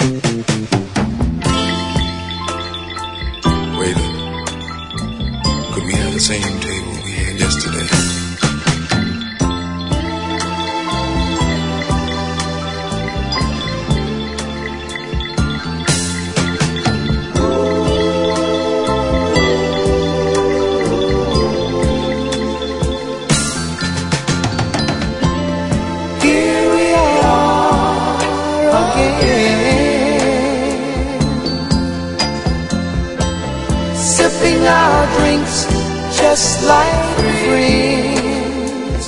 Waiter, could we have the same table we had yesterday? Sipping our drinks just like friends.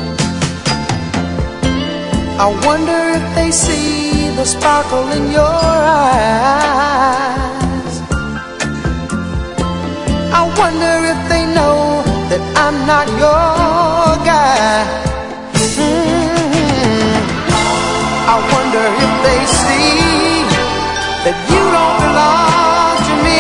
I wonder if they see the sparkle in your eyes. I wonder if they know that I'm not your guy. I wonder if they see that you don't belong to me.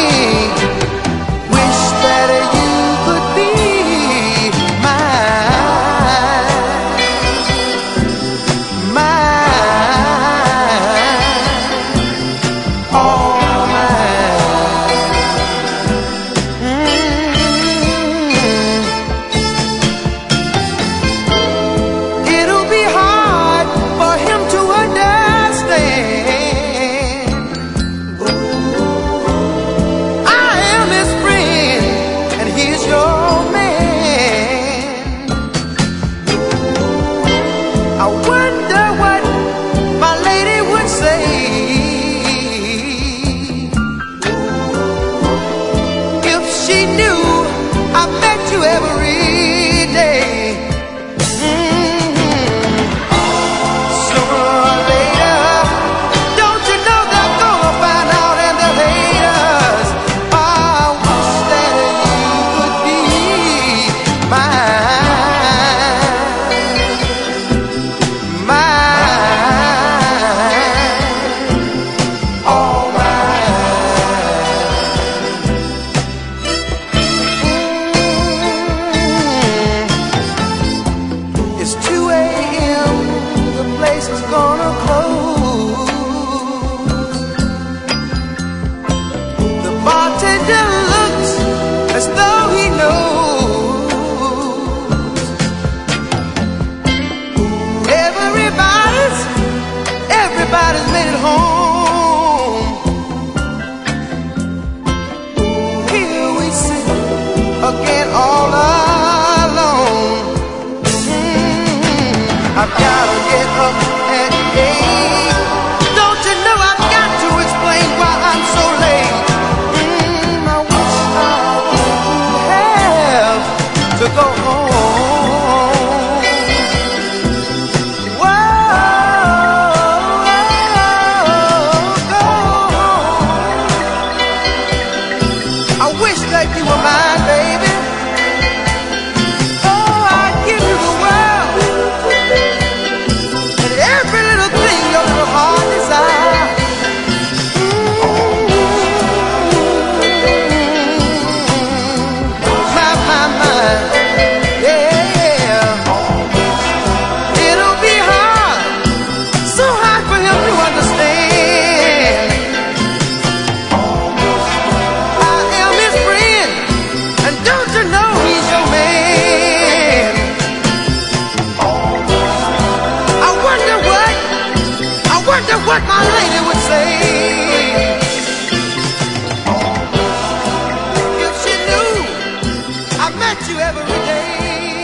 Everybody's made it home. Here we sit again all alone. I've gotta get up and eat. Don't you know I've got to explain why I'm so late? I wish I would have to go home. I wish that you were mine, baby. Oh, I'd give you the world and every little thing your little heart desires. My, yeah. It'll be hard, so hard for him to understand. Don't you know he's your man? I wonder what my lady would say if she knew I met you every day.